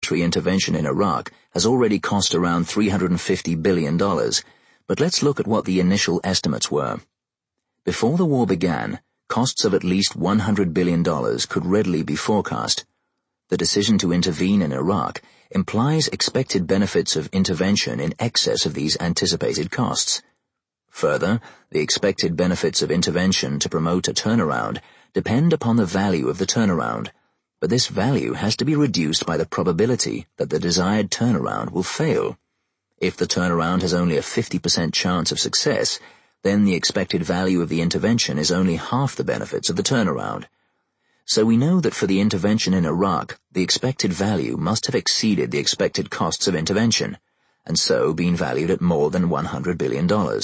military intervention in Iraq has already cost around $350 billion, but let's look at what the initial estimates were. Before the war began, costs of at least $100 billion could readily be forecast. The decision to intervene in Iraq implies expected benefits of intervention in excess of these anticipated costs. Further, the expected benefits of intervention to promote a turnaround depend upon the value of the turnaround, but this value has to be reduced by the probability that the desired turnaround will fail. If the turnaround has only a 50% chance of success, then the expected value of the intervention is only half the benefits of the turnaround. So we know that for the intervention in Iraq, the expected value must have exceeded the expected costs of intervention, and so been valued at more than $100 billion.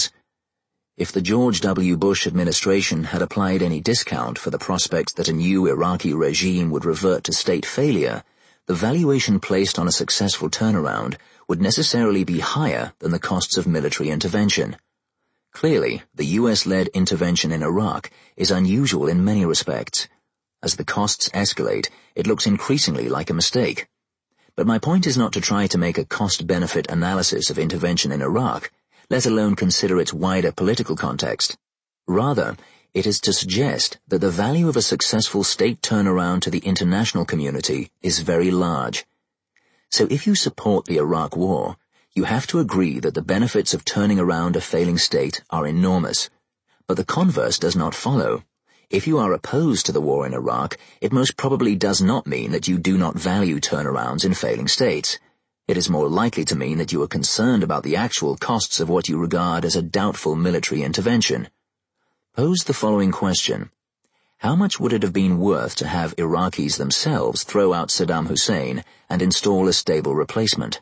If the George W. Bush administration had applied any discount for the prospect that a new Iraqi regime would revert to state failure, the valuation placed on a successful turnaround would necessarily be higher than the costs of military intervention. Clearly, the U.S.-led intervention in Iraq is unusual in many respects. As the costs escalate, it looks increasingly like a mistake. But my point is not to try to make a cost-benefit analysis of intervention in Iraq, let alone consider its wider political context. Rather, it is to suggest that the value of a successful state turnaround to the international community is very large. So if you support the Iraq War, you have to agree that the benefits of turning around a failing state are enormous. But the converse does not follow. If you are opposed to the war in Iraq, it most probably does not mean that you do not value turnarounds in failing states. It is more likely to mean that you are concerned about the actual costs of what you regard as a doubtful military intervention. Pose the following question. How much would it have been worth to have Iraqis themselves throw out Saddam Hussein and install a stable replacement?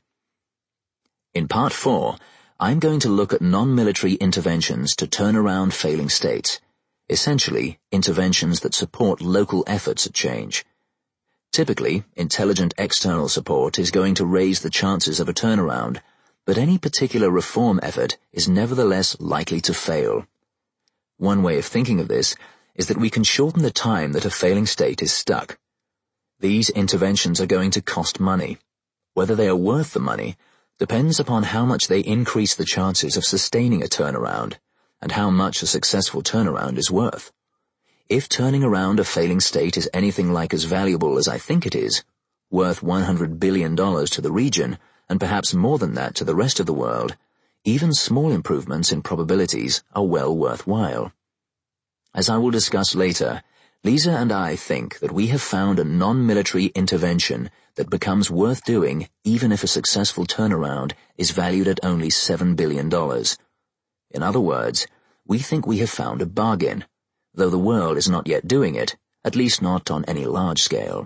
In Part 4, I'm going to look at non-military interventions to turn around failing states, essentially interventions that support local efforts at change. Typically, intelligent external support is going to raise the chances of a turnaround, but any particular reform effort is nevertheless likely to fail. One way of thinking of this is that we can shorten the time that a failing state is stuck. These interventions are going to cost money. Whether they are worth the money depends upon how much they increase the chances of sustaining a turnaround, and how much a successful turnaround is worth. If turning around a failing state is anything like as valuable as I think it is, worth $100 billion to the region, and perhaps more than that to the rest of the world, even small improvements in probabilities are well worthwhile. As I will discuss later, Lisa and I think that we have found a non-military intervention that becomes worth doing even if a successful turnaround is valued at only $7 billion. In other words, we think we have found a bargain, though the world is not yet doing it, at least not on any large scale.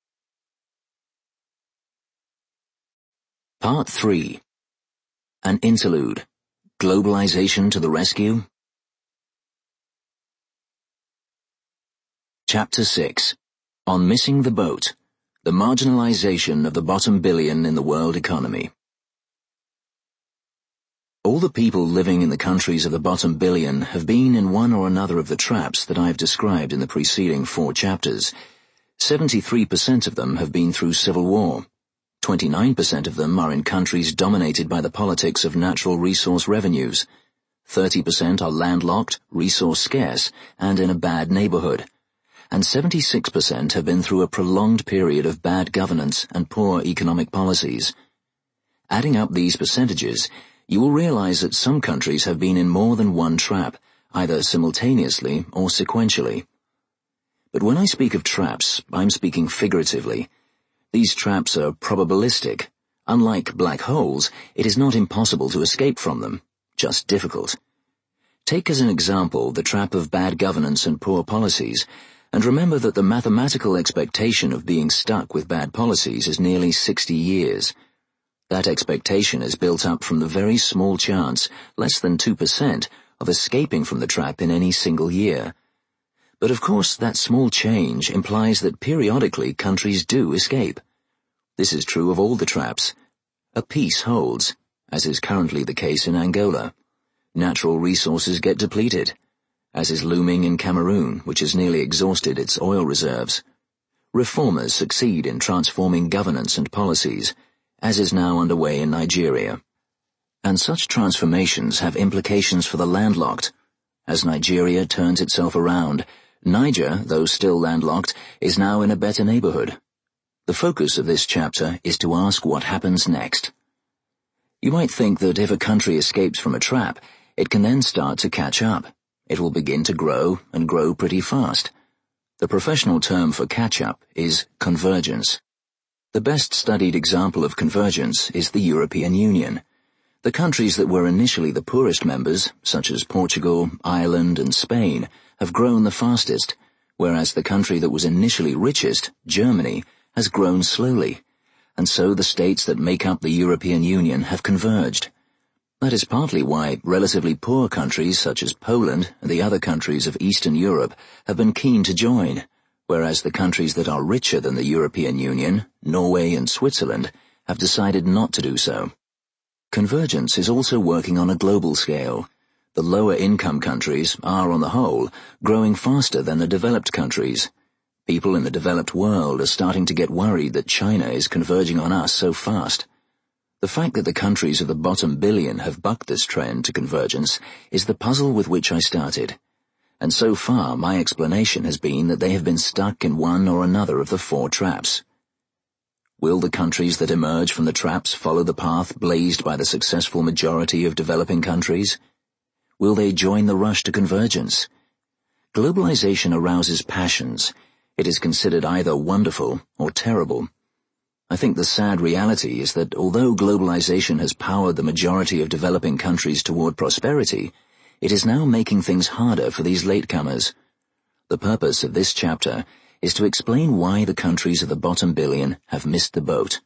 Part 3. An interlude. Globalization to the rescue? Chapter 6. On Missing the Boat. The Marginalization of the Bottom Billion in the World Economy. All the people living in the countries of the bottom billion have been in one or another of the traps that I've described in the preceding 4 chapters. 73% of them have been through civil war. 29% of them are in countries dominated by the politics of natural resource revenues. 30% are landlocked, resource scarce, and in a bad neighborhood. And 76% have been through a prolonged period of bad governance and poor economic policies. Adding up these percentages, you will realize that some countries have been in more than one trap, either simultaneously or sequentially. But when I speak of traps, I'm speaking figuratively. These traps are probabilistic. Unlike black holes, it is not impossible to escape from them, just difficult. Take as an example the trap of bad governance and poor policies, and remember that the mathematical expectation of being stuck with bad policies is nearly 60 years. That expectation is built up from the very small chance, less than 2%, of escaping from the trap in any single year. But of course that small change implies that periodically countries do escape. This is true of all the traps. A peace holds, as is currently the case in Angola. Natural resources get depleted, as is looming in Cameroon, which has nearly exhausted its oil reserves. reformers succeed in transforming governance and policies, as is now underway in Nigeria. And such transformations have implications for the landlocked. As Nigeria turns itself around, Niger, though still landlocked, is now in a better neighborhood. The focus of this chapter is to ask what happens next. You might think that if a country escapes from a trap, it can then start to catch up. It will begin to grow, and grow pretty fast. The professional term for catch-up is convergence. The best studied example of convergence is the European Union. The countries that were initially the poorest members, such as Portugal, Ireland, and Spain, have grown the fastest, whereas the country that was initially richest, Germany, has grown slowly, and so the states that make up the European Union have converged. That is partly why relatively poor countries such as Poland and the other countries of Eastern Europe have been keen to join, whereas the countries that are richer than the European Union, Norway and Switzerland, have decided not to do so. Convergence is also working on a global scale. The lower income countries are, on the whole, growing faster than the developed countries. People in the developed world are starting to get worried that China is converging on us so fast. The fact that the countries of the bottom billion have bucked this trend to convergence is the puzzle with which I started. And so far my explanation has been that they have been stuck in one or another of the four traps. Will the countries that emerge from the traps follow the path blazed by the successful majority of developing countries? Will they join the rush to convergence? Globalization arouses passions. It is considered either wonderful or terrible. I think the sad reality is that although globalization has powered the majority of developing countries toward prosperity, it is now making things harder for these latecomers. The purpose of this chapter is to explain why the countries of the bottom billion have missed the boat.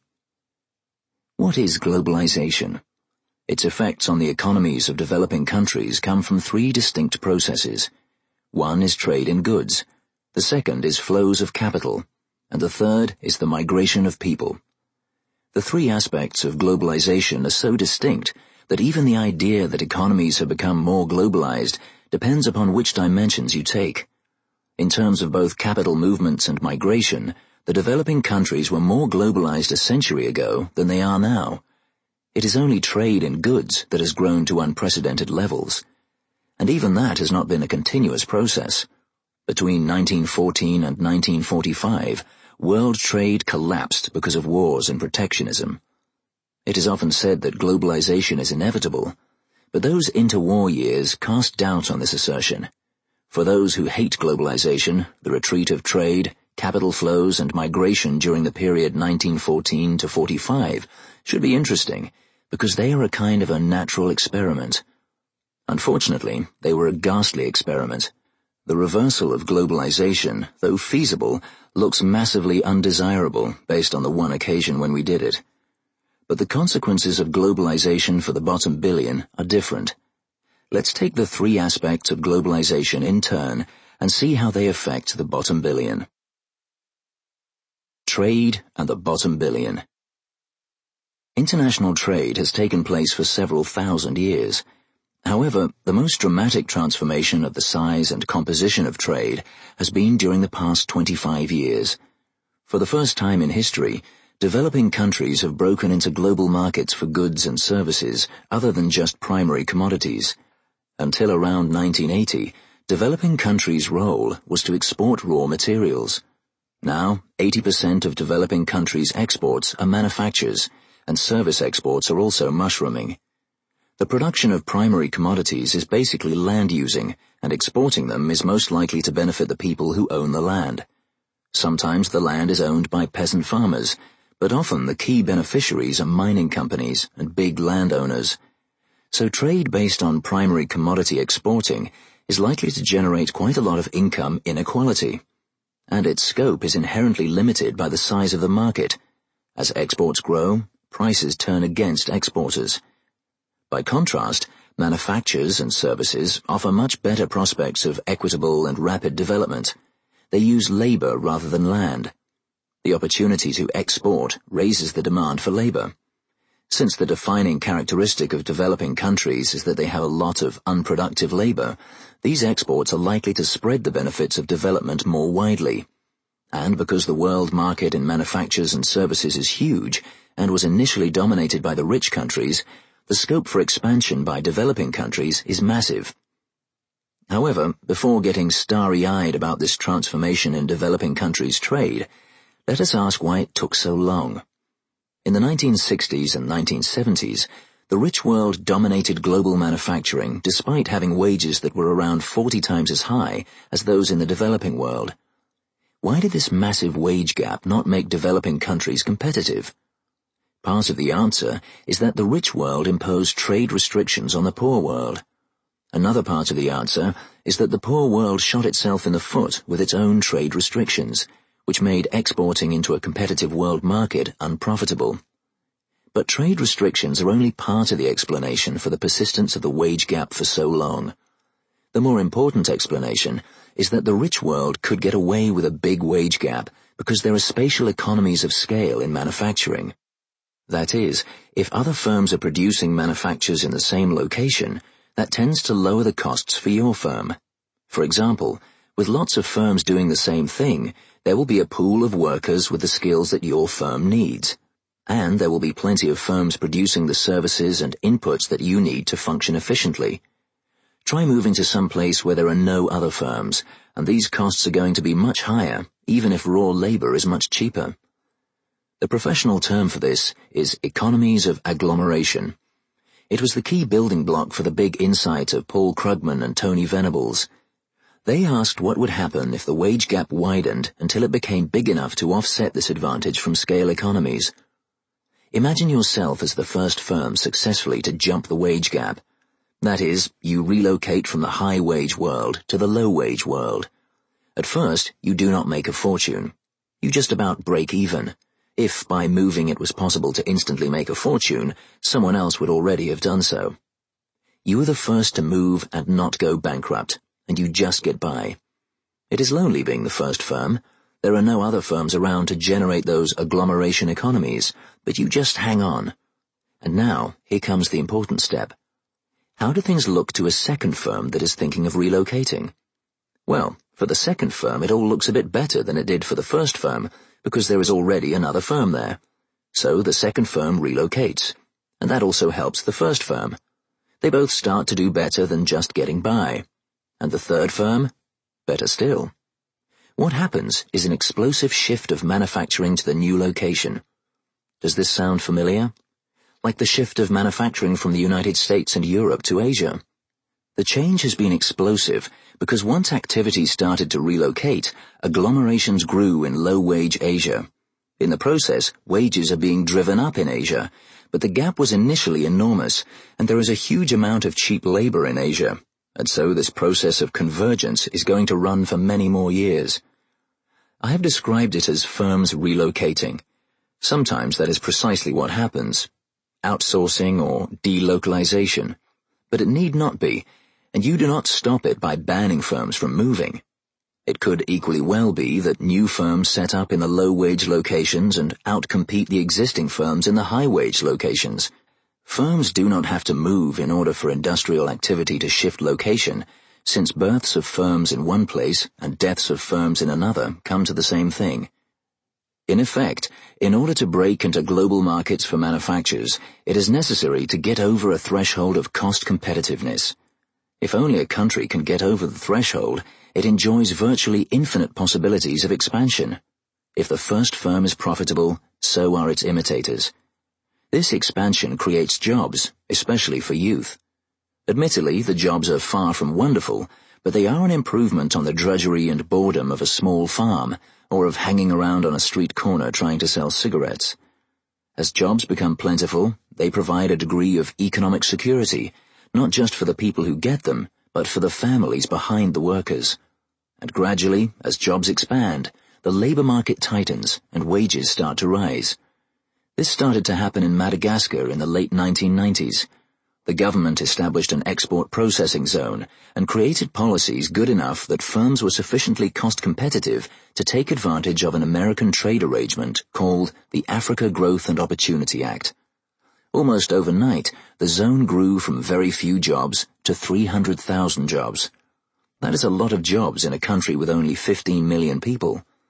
What is globalization? Its effects on the economies of developing countries come from three distinct processes. One is trade in goods, the second is flows of capital, and the third is the migration of people. The three aspects of globalization are so distinct that even the idea that economies have become more globalized depends upon which dimensions you take. In terms of both capital movements and migration, the developing countries were more globalized a century ago than they are now. It is only trade in goods that has grown to unprecedented levels. And even that has not been a continuous process. Between 1914 and 1945, world trade collapsed because of wars and protectionism. It is often said that globalization is inevitable, but those interwar years cast doubt on this assertion. For those who hate globalization, the retreat of trade, capital flows and migration during the period 1914 to 45 should be interesting, because they are a kind of a natural experiment. Unfortunately, they were a ghastly experiment. The reversal of globalization, though feasible, looks massively undesirable based on the one occasion when we did it. But the consequences of globalization for the bottom billion are different. Let's take the three aspects of globalization in turn and see how they affect the bottom billion. Trade and the bottom billion. International trade has taken place for several thousand years. However, the most dramatic transformation of the size and composition of trade has been during the past 25 years. For the first time in history, developing countries have broken into global markets for goods and services other than just primary commodities. Until around 1980, developing countries' role was to export raw materials. Now, 80% of developing countries' exports are manufactures, and service exports are also mushrooming. The production of primary commodities is basically land using, and exporting them is most likely to benefit the people who own the land. Sometimes the land is owned by peasant farmers, but often the key beneficiaries are mining companies and big landowners. So trade based on primary commodity exporting is likely to generate quite a lot of income inequality. And its scope is inherently limited by the size of the market. As exports grow, prices turn against exporters. By contrast, manufactures and services offer much better prospects of equitable and rapid development. They use labor rather than land. The opportunity to export raises the demand for labor. Since the defining characteristic of developing countries is that they have a lot of unproductive labor, these exports are likely to spread the benefits of development more widely. And because the world market in manufactures and services is huge and was initially dominated by the rich countries, the scope for expansion by developing countries is massive. However, before getting starry-eyed about this transformation in developing countries' trade, let us ask why it took so long. In the 1960s and 1970s, the rich world dominated global manufacturing despite having wages that were around 40 times as high as those in the developing world. Why did this massive wage gap not make developing countries competitive? Part of the answer is that the rich world imposed trade restrictions on the poor world. Another part of the answer is that the poor world shot itself in the foot with its own trade restrictions, which made exporting into a competitive world market unprofitable. But trade restrictions are only part of the explanation for the persistence of the wage gap for so long. The more important explanation is that the rich world could get away with a big wage gap because there are spatial economies of scale in manufacturing. That is, if other firms are producing manufactures in the same location, that tends to lower the costs for your firm. For example, with lots of firms doing the same thing, there will be a pool of workers with the skills that your firm needs. And there will be plenty of firms producing the services and inputs that you need to function efficiently. Try moving to some place where there are no other firms, and these costs are going to be much higher, even if raw labor is much cheaper. The professional term for this is economies of agglomeration. It was the key building block for the big insight of Paul Krugman and Tony Venables. They asked what would happen if the wage gap widened until it became big enough to offset this advantage from scale economies. Imagine yourself as the first firm successfully to jump the wage gap. That is, you relocate from the high-wage world to the low-wage world. At first, you do not make a fortune. You just about break even. If by moving it was possible to instantly make a fortune, someone else would already have done so. You are the first to move and not go bankrupt, and you just get by. It is lonely being the first firm. There are no other firms around to generate those agglomeration economies, but you just hang on. And now, here comes the important step. How do things look to a second firm that is thinking of relocating? Well, for the second firm it all looks a bit better than it did for the first firm, because there is already another firm there. So the second firm relocates, and that also helps the first firm. They both start to do better than just getting by. And the third firm? Better still. What happens is an explosive shift of manufacturing to the new location. Does this sound familiar? Like the shift of manufacturing from the United States and Europe to Asia. The change has been explosive because once activity started to relocate, agglomerations grew in low-wage Asia. In the process, wages are being driven up in Asia, but the gap was initially enormous, and there is a huge amount of cheap labor in Asia, and so this process of convergence is going to run for many more years. I have described it as firms relocating. Sometimes that is precisely what happens. Outsourcing or delocalization. But it need not be, and you do not stop it by banning firms from moving. It could equally well be that new firms set up in the low-wage locations and outcompete the existing firms in the high-wage locations. Firms do not have to move in order for industrial activity to shift location, since births of firms in one place and deaths of firms in another come to the same thing. In effect, in order to break into global markets for manufacturers, it is necessary to get over a threshold of cost competitiveness. If only a country can get over the threshold, it enjoys virtually infinite possibilities of expansion. If the first firm is profitable, so are its imitators. This expansion creates jobs, especially for youth. Admittedly, the jobs are far from wonderful, but they are an improvement on the drudgery and boredom of a small farm, or of hanging around on a street corner trying to sell cigarettes. As jobs become plentiful, they provide a degree of economic security, not just for the people who get them, but for the families behind the workers. And gradually, as jobs expand, the labor market tightens and wages start to rise. This started to happen in Madagascar in the late 1990s. The government established an export processing zone and created policies good enough that firms were sufficiently cost competitive to take advantage of an American trade arrangement called the Africa Growth and Opportunity Act. Almost overnight, the zone grew from very few jobs to 300,000 jobs. That is a lot of jobs in a country with only 15 million people.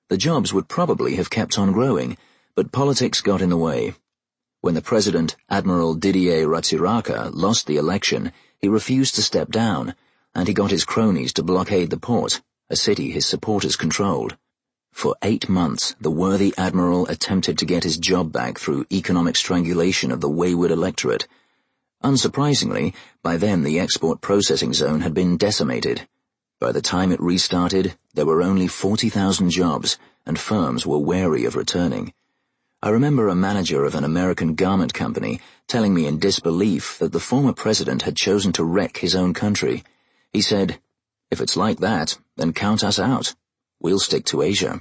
The jobs would probably have kept on growing, but politics got in the way. When the president, Admiral Didier Ratsiraka, lost the election, he refused to step down, and he got his cronies to blockade the port, a city his supporters controlled. For 8 months, the worthy admiral attempted to get his job back through economic strangulation of the wayward electorate. Unsurprisingly, by then the export processing zone had been decimated. By the time it restarted, there were only 40,000 jobs, and firms were wary of returning. I remember a manager of an American garment company telling me in disbelief that the former president had chosen to wreck his own country. He said, "If it's like that, then count us out. We'll stick to Asia."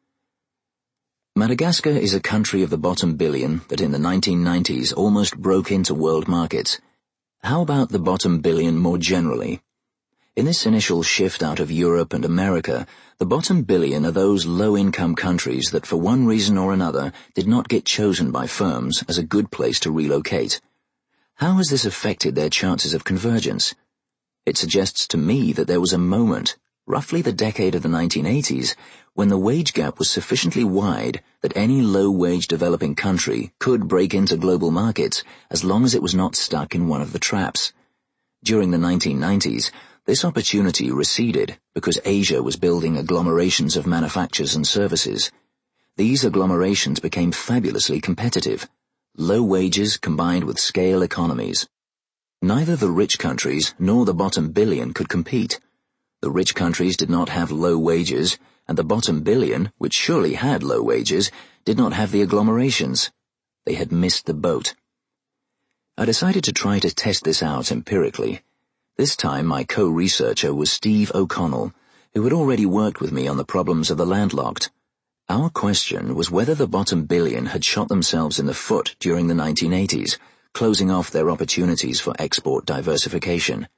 Madagascar is a country of the bottom billion that in the 1990s almost broke into world markets. How about the bottom billion more generally? In this initial shift out of Europe and America, the bottom billion are those low-income countries that for one reason or another did not get chosen by firms as a good place to relocate. How has this affected their chances of convergence? It suggests to me that there was a moment, roughly the decade of the 1980s, when the wage gap was sufficiently wide that any low-wage developing country could break into global markets as long as it was not stuck in one of the traps. During the 1990s, this opportunity receded because Asia was building agglomerations of manufactures and services. These agglomerations became fabulously competitive. Low wages combined with scale economies. Neither the rich countries nor the bottom billion could compete. The rich countries did not have low wages, and the bottom billion, which surely had low wages, did not have the agglomerations. They had missed the boat. I decided to try to test this out empirically. This time my co-researcher was Steve O'Connell, who had already worked with me on the problems of the landlocked. Our question was whether the bottom billion had shot themselves in the foot during the 1980s, closing off their opportunities for export diversification.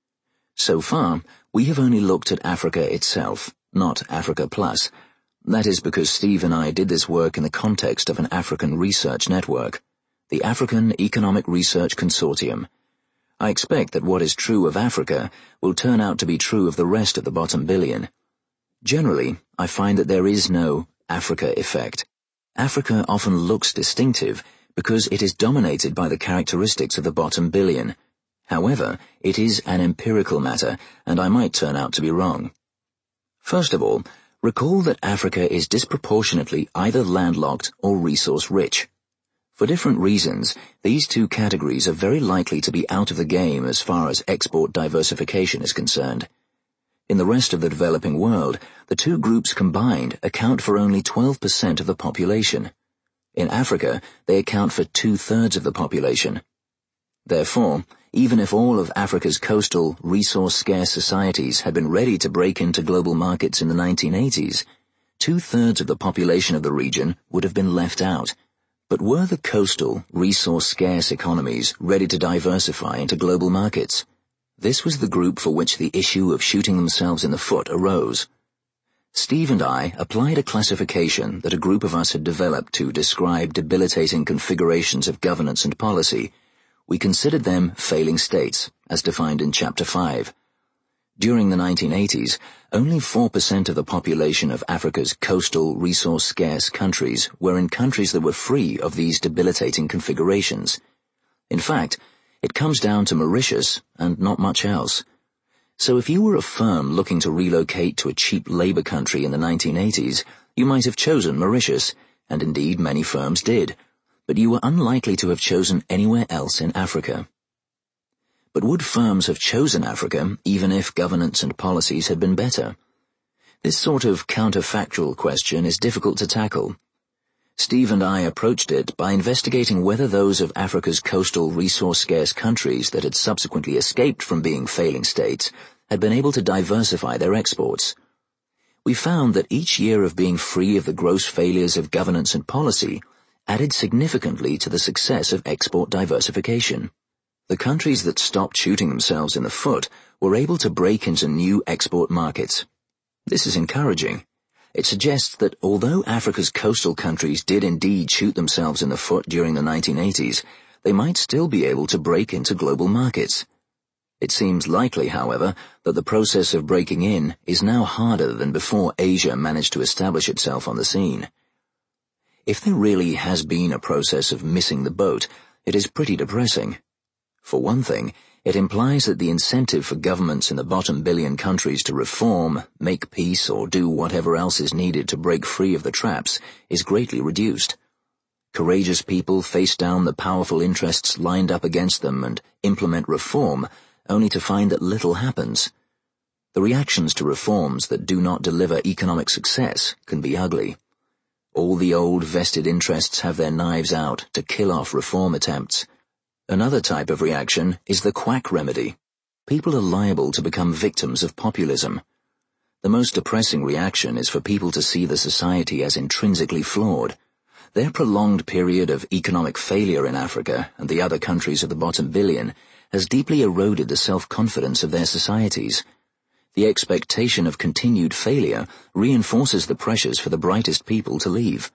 So far, we have only looked at Africa itself, not Africa Plus. That is because Steve and I did this work in the context of an African research network, the African Economic Research Consortium. I expect that what is true of Africa will turn out to be true of the rest of the bottom billion. Generally, I find that there is no Africa effect. Africa often looks distinctive because it is dominated by the characteristics of the bottom billion. However, it is an empirical matter, and I might turn out to be wrong. First of all, recall that Africa is disproportionately either landlocked or resource-rich. For different reasons, these two categories are very likely to be out of the game as far as export diversification is concerned. In the rest of the developing world, the two groups combined account for only 12% of the population. In Africa, they account for 2/3 of the population. Therefore, even if all of Africa's coastal, resource-scarce societies had been ready to break into global markets in the 1980s, 2/3 of the population of the region would have been left out. But were the coastal, resource-scarce economies ready to diversify into global markets? This was the group for which the issue of shooting themselves in the foot arose. Steve and I applied a classification that a group of us had developed to describe debilitating configurations of governance and policy. We considered them failing states, as defined in Chapter 5. During the 1980s, only 4% of the population of Africa's coastal, resource-scarce countries were in countries that were free of these debilitating configurations. In fact, it comes down to Mauritius and not much else. So if you were a firm looking to relocate to a cheap labor country in the 1980s, you might have chosen Mauritius, and indeed many firms did, but you were unlikely to have chosen anywhere else in Africa. But would firms have chosen Africa even if governance and policies had been better? This sort of counterfactual question is difficult to tackle. Steve and I approached it by investigating whether those of Africa's coastal, resource-scarce countries that had subsequently escaped from being failing states had been able to diversify their exports. We found that each year of being free of the gross failures of governance and policy added significantly to the success of export diversification. The countries that stopped shooting themselves in the foot were able to break into new export markets. This is encouraging. It suggests that although Africa's coastal countries did indeed shoot themselves in the foot during the 1980s, they might still be able to break into global markets. It seems likely, however, that the process of breaking in is now harder than before Asia managed to establish itself on the scene. If there really has been a process of missing the boat, it is pretty depressing. For one thing, it implies that the incentive for governments in the bottom billion countries to reform, make peace, or do whatever else is needed to break free of the traps is greatly reduced. Courageous people face down the powerful interests lined up against them and implement reform, only to find that little happens. The reactions to reforms that do not deliver economic success can be ugly. All the old vested interests have their knives out to kill off reform attempts. Another type of reaction is the quack remedy. People are liable to become victims of populism. The most depressing reaction is for people to see the society as intrinsically flawed. Their prolonged period of economic failure in Africa and the other countries of the bottom billion has deeply eroded the self-confidence of their societies. The expectation of continued failure reinforces the pressures for the brightest people to leave.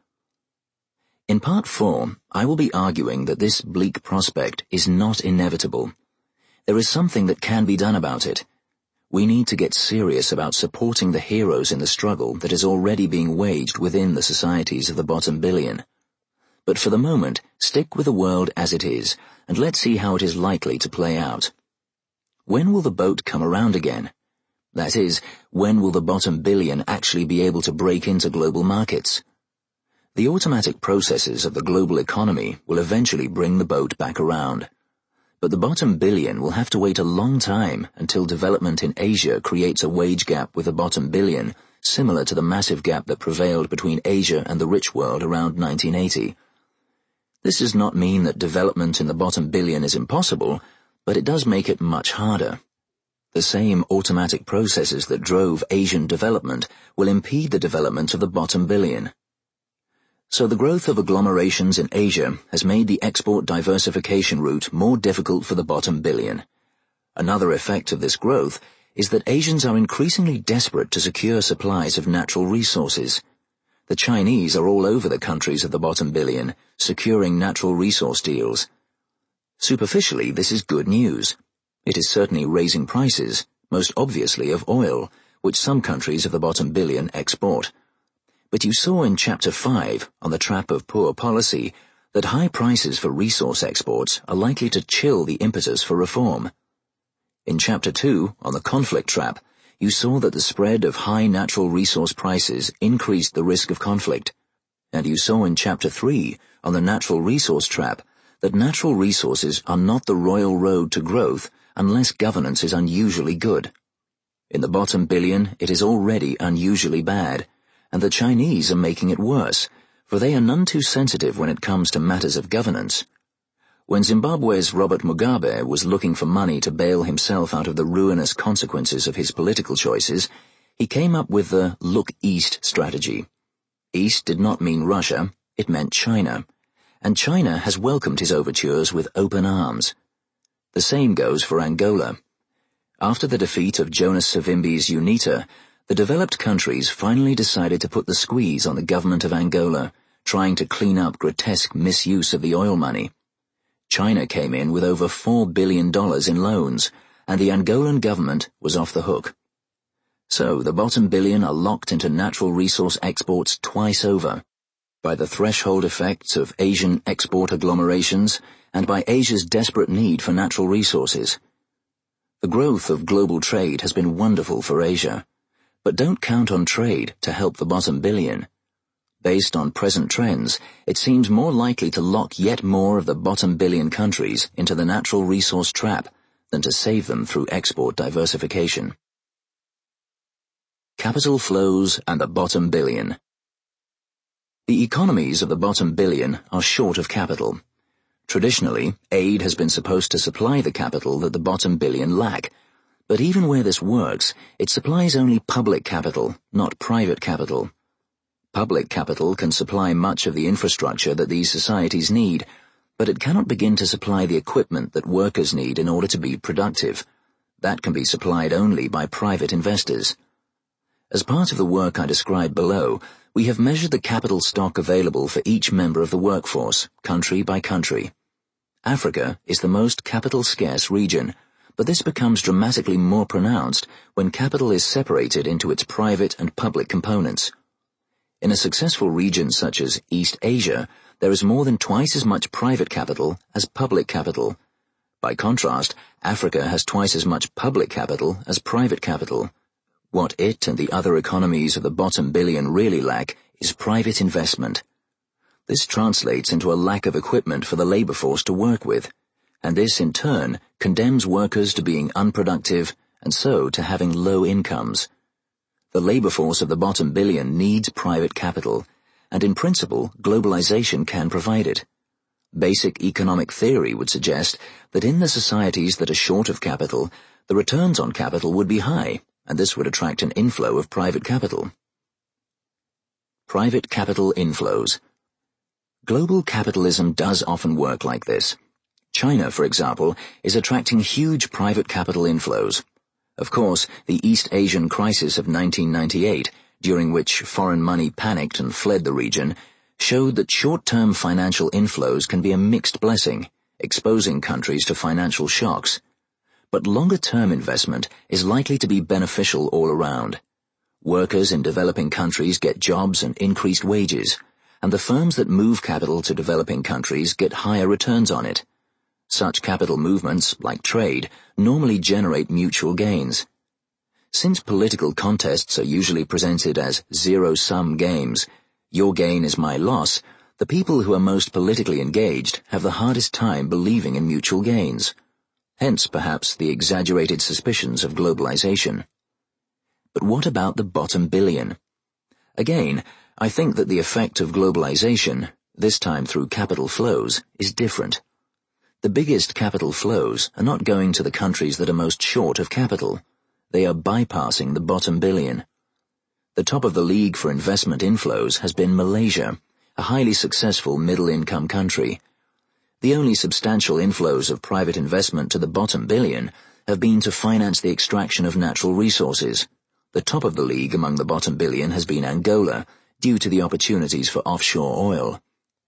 In Part 4, I will be arguing that this bleak prospect is not inevitable. There is something that can be done about it. We need to get serious about supporting the heroes in the struggle that is already being waged within the societies of the bottom billion. But for the moment, stick with the world as it is, and let's see how it is likely to play out. When will the boat come around again? That is, when will the bottom billion actually be able to break into global markets? The automatic processes of the global economy will eventually bring the boat back around. But the bottom billion will have to wait a long time until development in Asia creates a wage gap with the bottom billion, similar to the massive gap that prevailed between Asia and the rich world around 1980. This does not mean that development in the bottom billion is impossible, but it does make it much harder. The same automatic processes that drove Asian development will impede the development of the bottom billion. So the growth of agglomerations in Asia has made the export diversification route more difficult for the bottom billion. Another effect of this growth is that Asians are increasingly desperate to secure supplies of natural resources. The Chinese are all over the countries of the bottom billion, securing natural resource deals. Superficially, this is good news. It is certainly raising prices, most obviously of oil, which some countries of the bottom billion export. But you saw in Chapter 5, on the trap of poor policy, that high prices for resource exports are likely to chill the impetus for reform. In Chapter 2, on the conflict trap, you saw that the spread of high natural resource prices increased the risk of conflict. And you saw in Chapter 3, on the natural resource trap, that natural resources are not the royal road to growth unless governance is unusually good. In the bottom billion, it is already unusually bad, and the Chinese are making it worse, for they are none too sensitive when it comes to matters of governance. When Zimbabwe's Robert Mugabe was looking for money to bail himself out of the ruinous consequences of his political choices, he came up with the Look East strategy. East did not mean Russia, it meant China, and China has welcomed his overtures with open arms. The same goes for Angola. After the defeat of Jonas Savimbi's UNITA, the developed countries finally decided to put the squeeze on the government of Angola, trying to clean up grotesque misuse of the oil money. China came in with over $4 billion in loans, and the Angolan government was off the hook. So the bottom billion are locked into natural resource exports twice over, by the threshold effects of Asian export agglomerations and by Asia's desperate need for natural resources. The growth of global trade has been wonderful for Asia, but don't count on trade to help the bottom billion. Based on present trends, it seems more likely to lock yet more of the bottom billion countries into the natural resource trap than to save them through export diversification. Capital flows and the bottom billion. The economies of the bottom billion are short of capital. Traditionally, aid has been supposed to supply the capital that the bottom billion lack, but even where this works, it supplies only public capital, not private capital. Public capital can supply much of the infrastructure that these societies need, but it cannot begin to supply the equipment that workers need in order to be productive. That can be supplied only by private investors. As part of the work I described below, we have measured the capital stock available for each member of the workforce, country by country. Africa is the most capital-scarce region, but this becomes dramatically more pronounced when capital is separated into its private and public components. In a successful region such as East Asia, there is more than twice as much private capital as public capital. By contrast, Africa has twice as much public capital as private capital. What it and the other economies of the bottom billion really lack is private investment. This translates into a lack of equipment for the labor force to work with, and this in turn condemns workers to being unproductive and so to having low incomes. The labor force of the bottom billion needs private capital, and in principle, globalization can provide it. Basic economic theory would suggest that in the societies that are short of capital, the returns on capital would be high, and this would attract an inflow of private capital. Private capital inflows. Global capitalism does often work like this. China, for example, is attracting huge private capital inflows. Of course, the East Asian crisis of 1998, during which foreign money panicked and fled the region, showed that short-term financial inflows can be a mixed blessing, exposing countries to financial shocks. But longer-term investment is likely to be beneficial all around. Workers in developing countries get jobs and increased wages, and the firms that move capital to developing countries get higher returns on it. Such capital movements, like trade, normally generate mutual gains. Since political contests are usually presented as zero-sum games, your gain is my loss, the people who are most politically engaged have the hardest time believing in mutual gains. Hence, perhaps, the exaggerated suspicions of globalization. But what about the bottom billion? Again, I think that the effect of globalization, this time through capital flows, is different. The biggest capital flows are not going to the countries that are most short of capital. They are bypassing the bottom billion. The top of the league for investment inflows has been Malaysia, a highly successful middle-income country. The only substantial inflows of private investment to the bottom billion have been to finance the extraction of natural resources. The top of the league among the bottom billion has been Angola, due to the opportunities for offshore oil.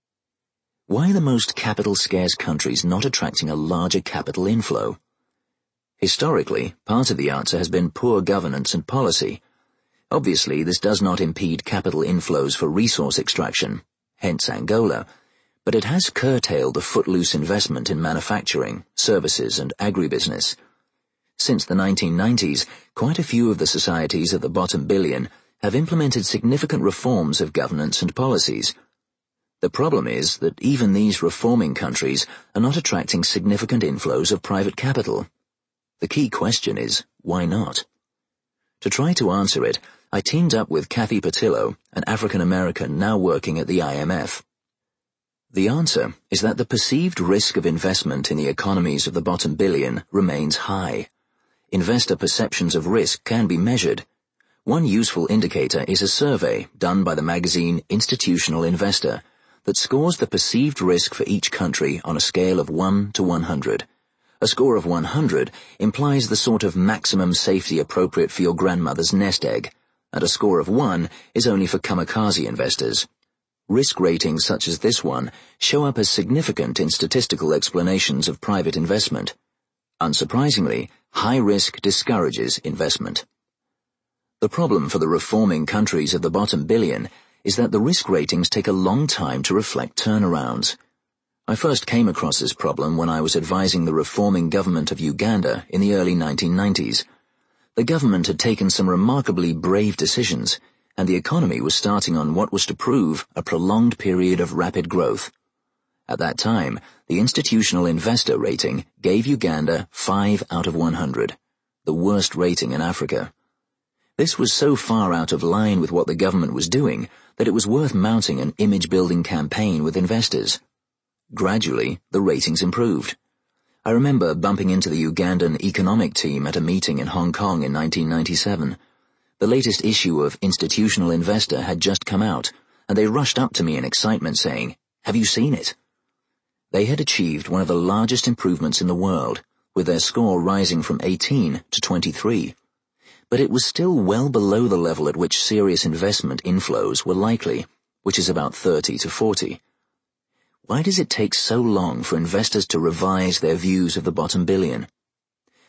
Why are the most capital-scarce countries not attracting a larger capital inflow? Historically, part of the answer has been poor governance and policy. Obviously, this does not impede capital inflows for resource extraction, hence Angola, but it has curtailed the footloose investment in manufacturing, services, and agribusiness. Since the 1990s, quite a few of the societies at the bottom billion have implemented significant reforms of governance and policies. The problem is that even these reforming countries are not attracting significant inflows of private capital. The key question is, why not? To try to answer it, I teamed up with Kathy Patillo, an African-American now working at the IMF. The answer is that the perceived risk of investment in the economies of the bottom billion remains high. Investor perceptions of risk can be measured. One useful indicator is a survey done by the magazine Institutional Investor that scores the perceived risk for each country on a scale of 1 to 100. A score of 100 implies the sort of maximum safety appropriate for your grandmother's nest egg, and a score of 1 is only for kamikaze investors. Risk ratings such as this one show up as significant in statistical explanations of private investment. Unsurprisingly, high risk discourages investment. The problem for the reforming countries of the bottom billion is that the risk ratings take a long time to reflect turnarounds. I first came across this problem when I was advising the reforming government of Uganda in the early 1990s. The government had taken some remarkably brave decisions, and the economy was starting on what was to prove a prolonged period of rapid growth. At that time, the Institutional Investor rating gave Uganda 5 out of 100, the worst rating in Africa. This was so far out of line with what the government was doing that it was worth mounting an image-building campaign with investors. Gradually, the ratings improved. I remember bumping into the Ugandan economic team at a meeting in Hong Kong in 1997. The latest issue of Institutional Investor had just come out, and they rushed up to me in excitement saying, "Have you seen it?" They had achieved one of the largest improvements in the world, with their score rising from 18 to 23. But it was still well below the level at which serious investment inflows were likely, which is about 30 to 40. Why does it take so long for investors to revise their views of the bottom billion?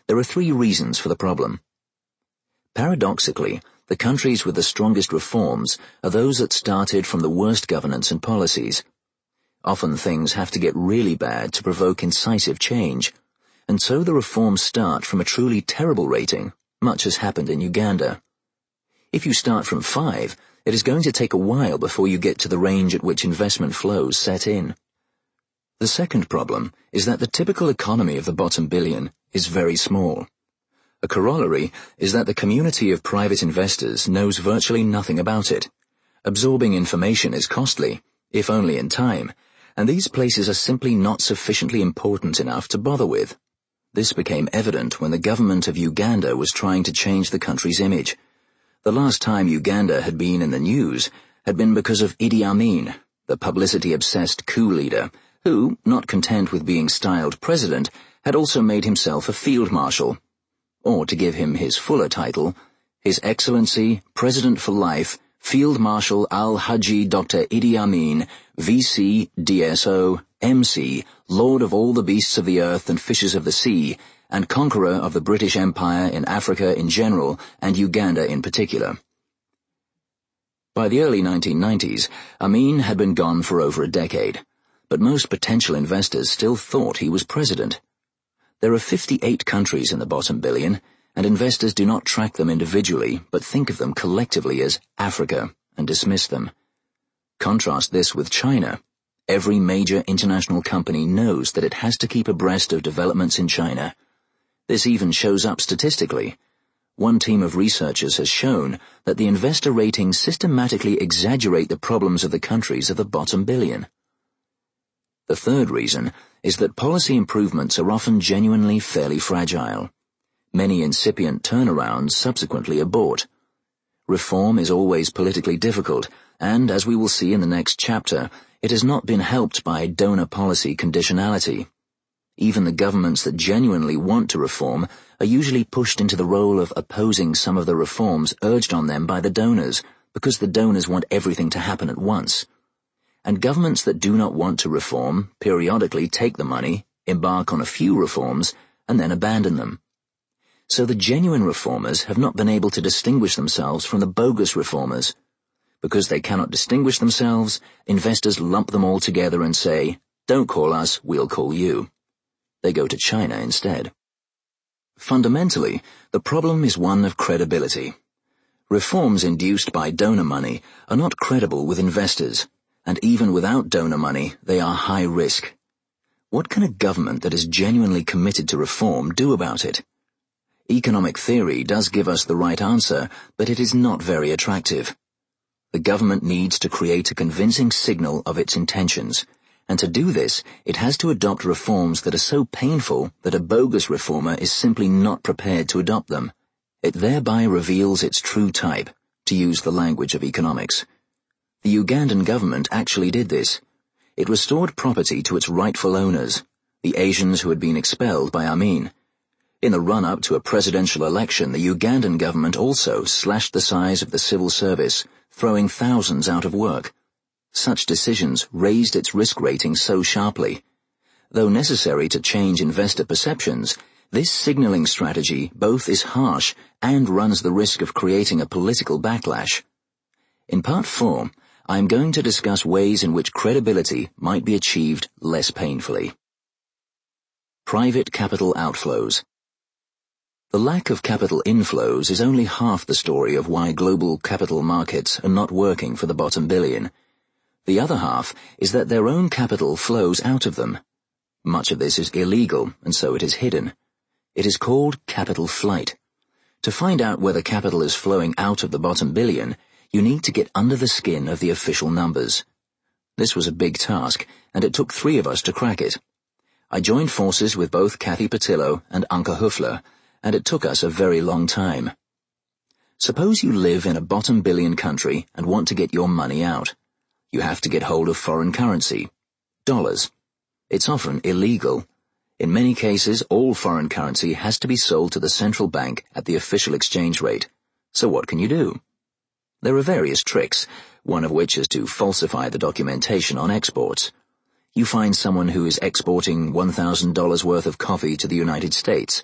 There are 3 reasons for the problem. Paradoxically, the countries with the strongest reforms are those that started from the worst governance and policies. Often things have to get really bad to provoke incisive change, and so the reforms start from a truly terrible rating, much as happened in Uganda. If you start from 5, it is going to take a while before you get to the range at which investment flows set in. The second problem is that the typical economy of the bottom billion is very small. A corollary is that the community of private investors knows virtually nothing about it. Absorbing information is costly, if only in time, and these places are simply not sufficiently important enough to bother with. This became evident when the government of Uganda was trying to change the country's image. The last time Uganda had been in the news had been because of Idi Amin, the publicity-obsessed coup leader, who, not content with being styled president, had also made himself a field marshal. Or to give him his fuller title, His Excellency, President for Life, Field Marshal Al-Haji Dr. Idi Amin, VC, DSO, MC, Lord of all the beasts of the earth and fishes of the sea, and conqueror of the British Empire in Africa in general and Uganda in particular. By the early 1990s, Amin had been gone for over a decade, but most potential investors still thought he was president. There are 58 countries in the bottom billion, and investors do not track them individually, but think of them collectively as Africa and dismiss them. Contrast this with China. Every major international company knows that it has to keep abreast of developments in China. This even shows up statistically. One team of researchers has shown that the investor ratings systematically exaggerate the problems of the countries of the bottom billion. The third reason is that policy improvements are often genuinely fairly fragile. Many incipient turnarounds subsequently abort. Reform is always politically difficult, and, as we will see in the next chapter, it has not been helped by donor policy conditionality. Even the governments that genuinely want to reform are usually pushed into the role of opposing some of the reforms urged on them by the donors, because the donors want everything to happen at once. And governments that do not want to reform periodically take the money, embark on a few reforms, and then abandon them. So the genuine reformers have not been able to distinguish themselves from the bogus reformers. Because they cannot distinguish themselves, investors lump them all together and say, "Don't call us, we'll call you." They go to China instead. Fundamentally, the problem is one of credibility. Reforms induced by donor money are not credible with investors, and even without donor money, they are high risk. What can a government that is genuinely committed to reform do about it? Economic theory does give us the right answer, but it is not very attractive. The government needs to create a convincing signal of its intentions, and to do this, it has to adopt reforms that are so painful that a bogus reformer is simply not prepared to adopt them. It thereby reveals its true type, to use the language of economics. The Ugandan government actually did this. It restored property to its rightful owners, the Asians who had been expelled by Amin. In the run-up to a presidential election, the Ugandan government also slashed the size of the civil service, throwing thousands out of work. Such decisions raised its risk rating so sharply. Though necessary to change investor perceptions, this signaling strategy both is harsh and runs the risk of creating a political backlash. In Part 4, I am going to discuss ways in which credibility might be achieved less painfully. Private capital outflows. The lack of capital inflows is only half the story of why global capital markets are not working for the bottom billion. The other half is that their own capital flows out of them. Much of this is illegal, and so it is hidden. It is called capital flight. To find out whether capital is flowing out of the bottom billion, you need to get under the skin of the official numbers. This was a big task, and it took 3 of us to crack it. I joined forces with both Kathy Patillo and Anke Höfler, and it took us a very long time. Suppose you live in a bottom billion country and want to get your money out. You have to get hold of foreign currency, dollars. It's often illegal. In many cases, all foreign currency has to be sold to the central bank at the official exchange rate. So what can you do? There are various tricks, one of which is to falsify the documentation on exports. You find someone who is exporting $1,000 worth of coffee to the United States.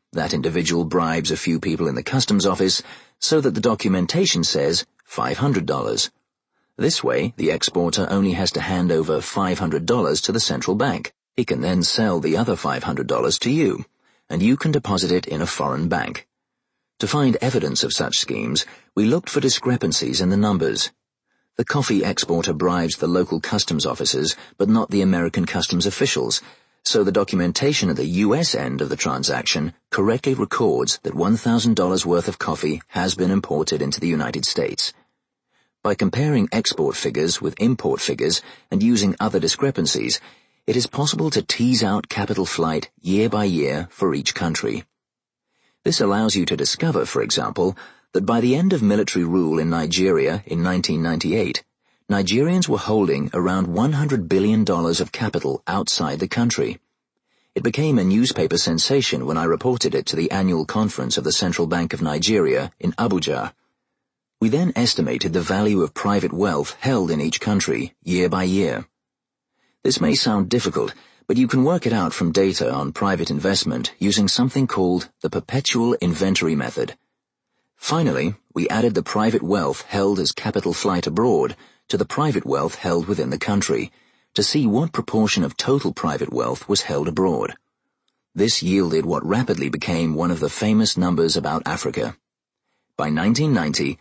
That individual bribes a few people in the customs office so that the documentation says $500. This way, the exporter only has to hand over $500 to the central bank. He can then sell the other $500 to you, and you can deposit it in a foreign bank. To find evidence of such schemes, we looked for discrepancies in the numbers. The coffee exporter bribes the local customs officers, but not the American customs officials, so the documentation at the U.S. end of the transaction correctly records that $1,000 worth of coffee has been imported into the United States. By comparing export figures with import figures and using other discrepancies, it is possible to tease out capital flight year by year for each country. This allows you to discover, for example, that by the end of military rule in Nigeria in 1998, Nigerians were holding around $100 billion of capital outside the country. It became a newspaper sensation when I reported it to the annual conference of the Central Bank of Nigeria in Abuja. We then estimated the value of private wealth held in each country year by year. This may sound difficult, but you can work it out from data on private investment using something called the perpetual inventory method. Finally, we added the private wealth held as capital flight abroad to the private wealth held within the country to see what proportion of total private wealth was held abroad. This yielded what rapidly became one of the famous numbers about Africa. By 1990,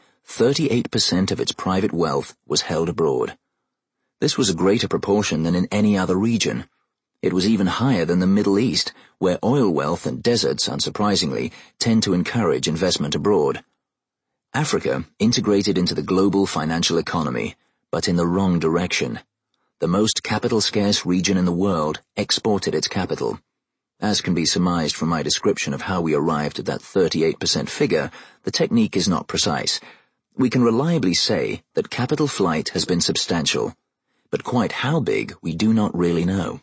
38% of its private wealth was held abroad. This was a greater proportion than in any other region. It was even higher than the Middle East, where oil wealth and deserts, unsurprisingly, tend to encourage investment abroad. Africa integrated into the global financial economy, but in the wrong direction. The most capital-scarce region in the world exported its capital. As can be surmised from my description of how we arrived at that 38% figure, the technique is not precise. We can reliably say that capital flight has been substantial, but quite how big we do not really know.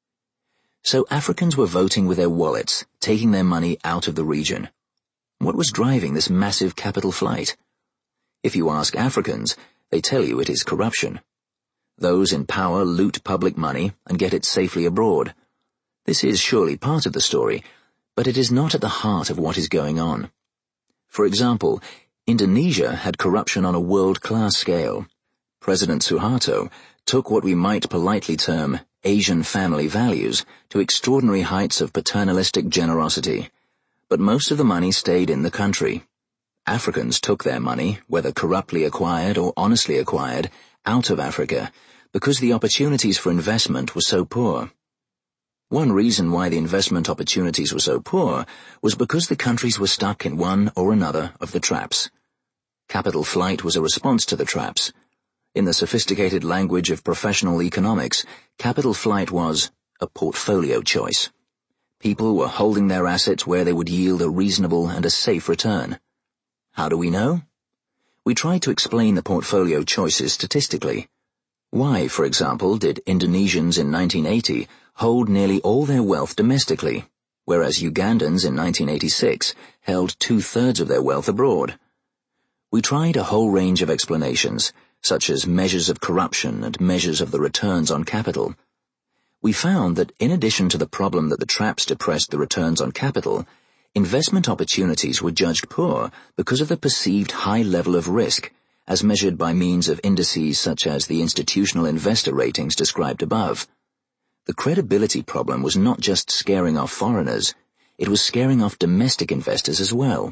So Africans were voting with their wallets, taking their money out of the region. What was driving this massive capital flight? If you ask Africans, they tell you it is corruption. Those in power loot public money and get it safely abroad. This is surely part of the story, but it is not at the heart of what is going on. For example, Indonesia had corruption on a world-class scale. President Suharto took what we might politely term Asian family values to extraordinary heights of paternalistic generosity. But most of the money stayed in the country. Africans took their money, whether corruptly acquired or honestly acquired, out of Africa, because the opportunities for investment were so poor. One reason why the investment opportunities were so poor was because the countries were stuck in one or another of the traps. Capital flight was a response to the traps. In the sophisticated language of professional economics, capital flight was a portfolio choice. People were holding their assets where they would yield a reasonable and a safe return. How do we know? We tried to explain the portfolio choices statistically. Why, for example, did Indonesians in 1980 hold nearly all their wealth domestically, whereas Ugandans in 1986 held 2/3 of their wealth abroad? We tried a whole range of explanations, such as measures of corruption and measures of the returns on capital. We found that in addition to the problem that the traps depressed the returns on capital, investment opportunities were judged poor because of the perceived high level of risk, as measured by means of indices such as the institutional investor ratings described above. The credibility problem was not just scaring off foreigners, it was scaring off domestic investors as well.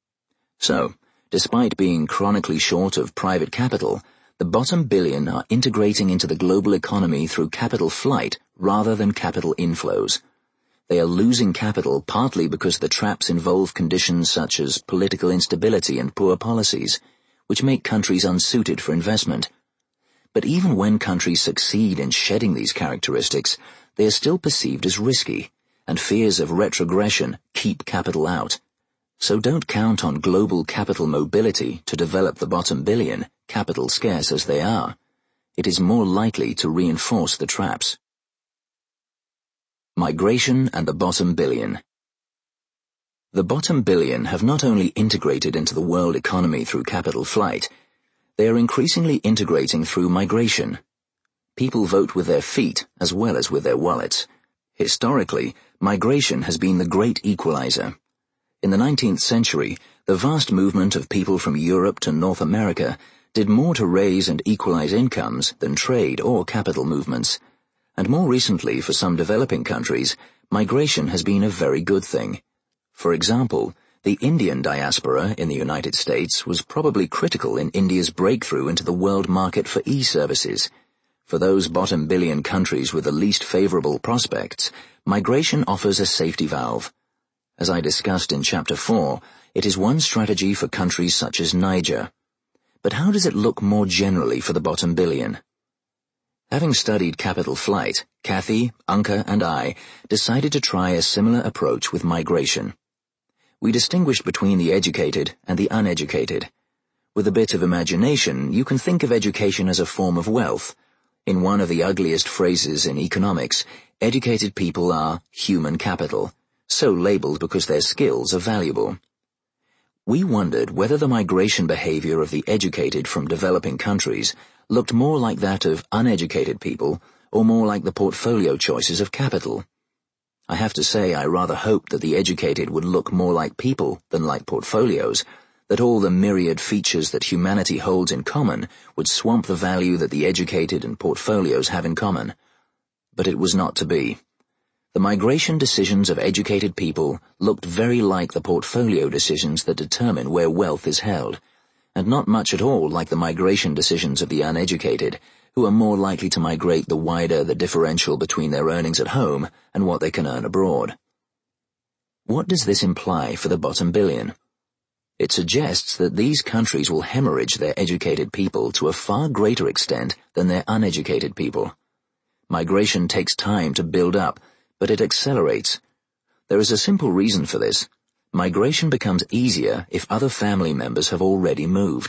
So, despite being chronically short of private capital, the bottom billion are integrating into the global economy through capital flight rather than capital inflows. They are losing capital partly because the traps involve conditions such as political instability and poor policies, which make countries unsuited for investment. But even when countries succeed in shedding these characteristics, they are still perceived as risky, and fears of retrogression keep capital out. So don't count on global capital mobility to develop the bottom billion, capital scarce as they are. It is more likely to reinforce the traps. Migration and the bottom billion. The bottom billion have not only integrated into the world economy through capital flight, they are increasingly integrating through migration. People vote with their feet as well as with their wallets. Historically, migration has been the great equalizer. In the 19th century, the vast movement of people from Europe to North America did more to raise and equalize incomes than trade or capital movements. And more recently, for some developing countries, migration has been a very good thing. For example, the Indian diaspora in the United States was probably critical in India's breakthrough into the world market for e-services. For those bottom billion countries with the least favorable prospects, migration offers a safety valve. As I discussed in Chapter 4, it is one strategy for countries such as Niger. But how does it look more generally for the bottom billion? Having studied capital flight, Kathy, Anka, and I decided to try a similar approach with migration. We distinguished between the educated and the uneducated. With a bit of imagination, you can think of education as a form of wealth. In one of the ugliest phrases in economics, educated people are human capital, so labeled because their skills are valuable. We wondered whether the migration behavior of the educated from developing countries looked more like that of uneducated people or more like the portfolio choices of capital. I have to say I rather hoped that the educated would look more like people than like portfolios, that all the myriad features that humanity holds in common would swamp the value that the educated and portfolios have in common. But it was not to be. The migration decisions of educated people looked very like the portfolio decisions that determine where wealth is held, and not much at all like the migration decisions of the uneducated, who are more likely to migrate the wider the differential between their earnings at home and what they can earn abroad. What does this imply for the bottom billion? It suggests that these countries will hemorrhage their educated people to a far greater extent than their uneducated people. Migration takes time to build up, but it accelerates. There is a simple reason for this. Migration becomes easier if other family members have already moved.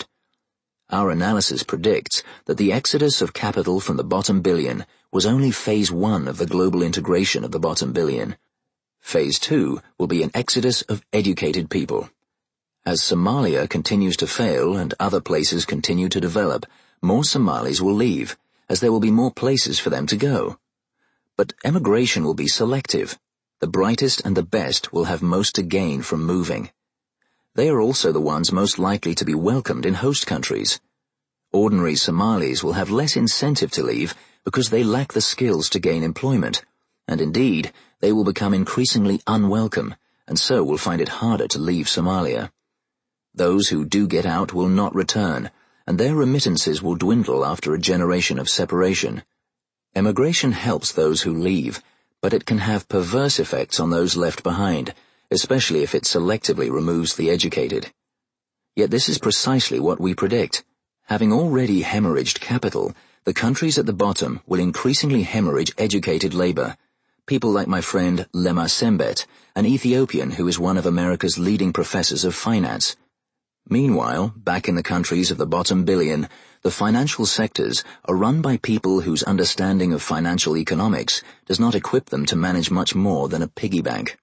Our analysis predicts that the exodus of capital from the bottom billion was only phase 1 of the global integration of the bottom billion. Phase 2 will be an exodus of educated people. As Somalia continues to fail and other places continue to develop, more Somalis will leave, as there will be more places for them to go. But emigration will be selective. The brightest and the best will have most to gain from moving. They are also the ones most likely to be welcomed in host countries. Ordinary Somalis will have less incentive to leave because they lack the skills to gain employment, and indeed, they will become increasingly unwelcome, and so will find it harder to leave Somalia. Those who do get out will not return, and their remittances will dwindle after a generation of separation. Emigration helps those who leave, but it can have perverse effects on those left behind, especially if it selectively removes the educated. Yet this is precisely what we predict. Having already hemorrhaged capital, the countries at the bottom will increasingly hemorrhage educated labor. People like my friend Lema Sembet, an Ethiopian who is one of America's leading professors of finance. Meanwhile, back in the countries of the bottom billion, the financial sectors are run by people whose understanding of financial economics does not equip them to manage much more than a piggy bank.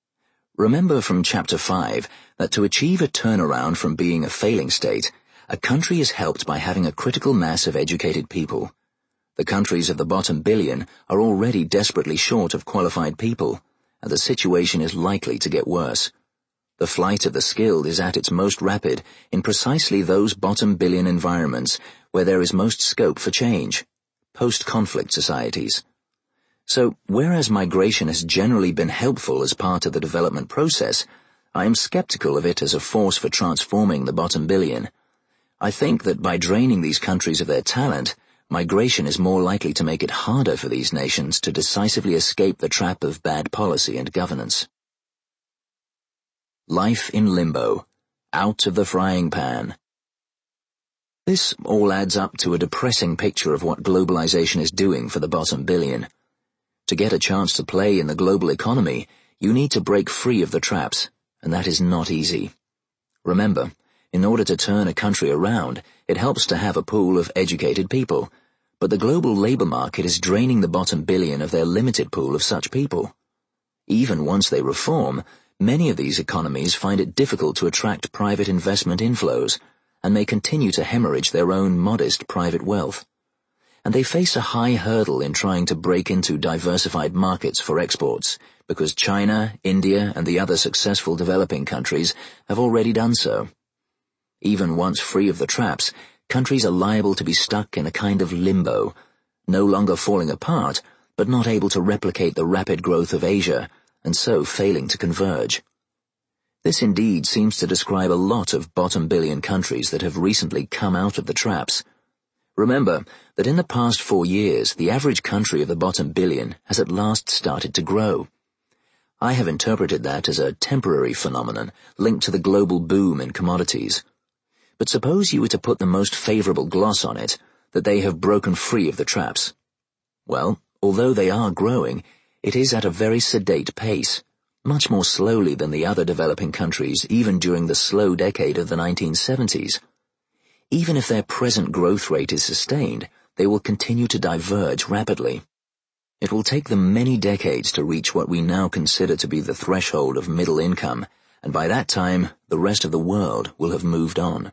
Remember from Chapter 5 that to achieve a turnaround from being a failing state, a country is helped by having a critical mass of educated people. The countries of the bottom billion are already desperately short of qualified people, and the situation is likely to get worse. The flight of the skilled is at its most rapid in precisely those bottom billion environments where there is most scope for change, post-conflict societies. So, whereas migration has generally been helpful as part of the development process, I am skeptical of it as a force for transforming the bottom billion. I think that by draining these countries of their talent, migration is more likely to make it harder for these nations to decisively escape the trap of bad policy and governance. Life in limbo. Out of the frying pan. This all adds up to a depressing picture of what globalization is doing for the bottom billion. To get a chance to play in the global economy, you need to break free of the traps, and that is not easy. Remember, in order to turn a country around, it helps to have a pool of educated people, but the global labor market is draining the bottom billion of their limited pool of such people. Even once they reform, many of these economies find it difficult to attract private investment inflows, and may continue to hemorrhage their own modest private wealth. And they face a high hurdle in trying to break into diversified markets for exports, because China, India, and the other successful developing countries have already done so. Even once free of the traps, countries are liable to be stuck in a kind of limbo, no longer falling apart, but not able to replicate the rapid growth of Asia, and so failing to converge. This indeed seems to describe a lot of bottom billion countries that have recently come out of the traps. Remember that in the past 4 years, the average country of the bottom billion has at last started to grow. I have interpreted that as a temporary phenomenon linked to the global boom in commodities. But suppose you were to put the most favorable gloss on it, that they have broken free of the traps. Well, although they are growing, it is at a very sedate pace, much more slowly than the other developing countries even during the slow decade of the 1970s. Even if their present growth rate is sustained, they will continue to diverge rapidly. It will take them many decades to reach what we now consider to be the threshold of middle income, and by that time, the rest of the world will have moved on.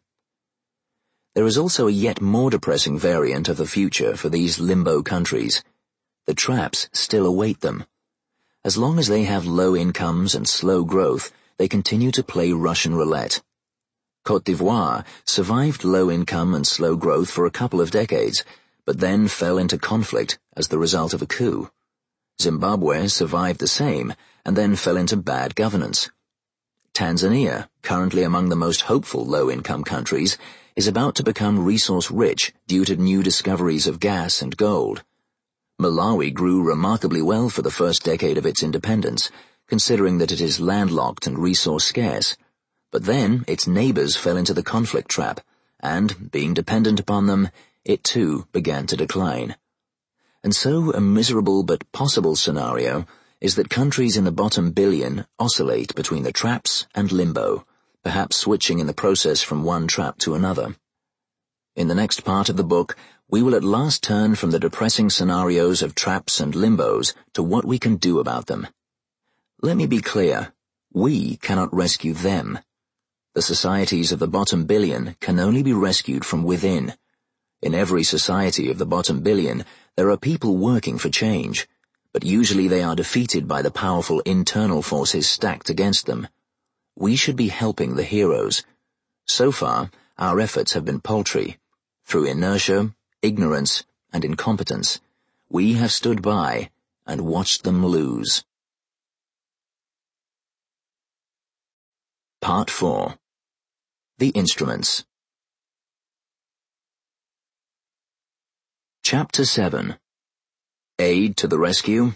There is also a yet more depressing variant of the future for these limbo countries. The traps still await them. As long as they have low incomes and slow growth, they continue to play Russian roulette. Côte d'Ivoire survived low income and slow growth for a couple of decades, but then fell into conflict as the result of a coup. Zimbabwe survived the same, and then fell into bad governance. Tanzania, currently among the most hopeful low-income countries, is about to become resource-rich due to new discoveries of gas and gold. Malawi grew remarkably well for the first decade of its independence, considering that it is landlocked and resource-scarce. But then its neighbors fell into the conflict trap, and, being dependent upon them, it too began to decline. And so a miserable but possible scenario is that countries in the bottom billion oscillate between the traps and limbo, perhaps switching in the process from one trap to another. In the next part of the book, we will at last turn from the depressing scenarios of traps and limbos to what we can do about them. Let me be clear, we cannot rescue them. The societies of the bottom billion can only be rescued from within. In every society of the bottom billion, there are people working for change, but usually they are defeated by the powerful internal forces stacked against them. We should be helping the heroes. So far, our efforts have been paltry. Through inertia, ignorance, and incompetence, we have stood by and watched them lose. Part 4. The Instruments. Chapter 7. Aid to the Rescue.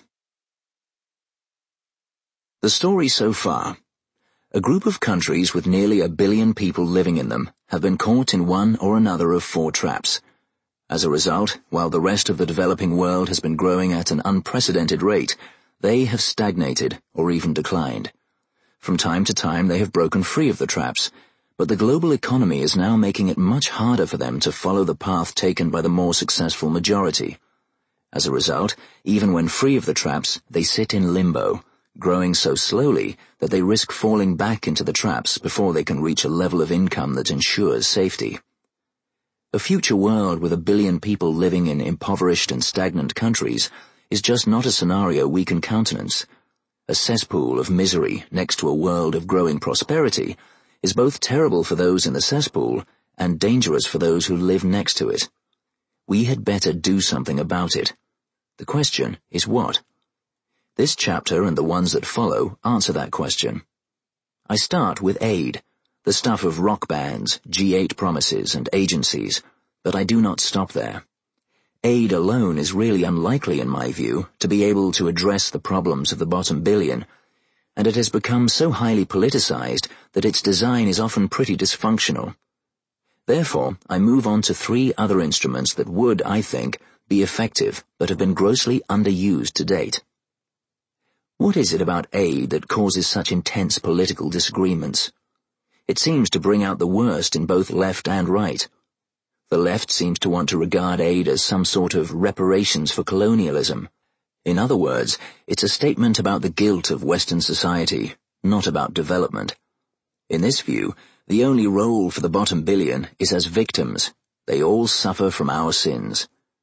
The story so far. A group of countries with nearly 1 billion people living in them have been caught in one or another of 4 traps. As a result, while the rest of the developing world has been growing at an unprecedented rate, they have stagnated or even declined. From time to time they have broken free of the traps, but the global economy is now making it much harder for them to follow the path taken by the more successful majority. As a result, even when free of the traps, they sit in limbo, growing so slowly that they risk falling back into the traps before they can reach a level of income that ensures safety. A future world with 1 billion people living in impoverished and stagnant countries is just not a scenario we can countenance. A cesspool of misery next to a world of growing prosperity is both terrible for those in the cesspool and dangerous for those who live next to it. We had better do something about it. The question is what? This chapter and the ones that follow answer that question. I start with aid, the stuff of rock bands, G8 promises, and agencies, but I do not stop there. Aid alone is really unlikely, in my view, to be able to address the problems of the bottom billion, and it has become so highly politicized that its design is often pretty dysfunctional. Therefore, I move on to 3 other instruments that would, I think, be effective but have been grossly underused to date. What is it about aid that causes such intense political disagreements? It seems to bring out the worst in both left and right. The left seems to want to regard aid as some sort of reparations for colonialism. In other words, it's a statement about the guilt of Western society, not about development. In this view, the only role for the bottom billion is as victims. They all suffer from our sins.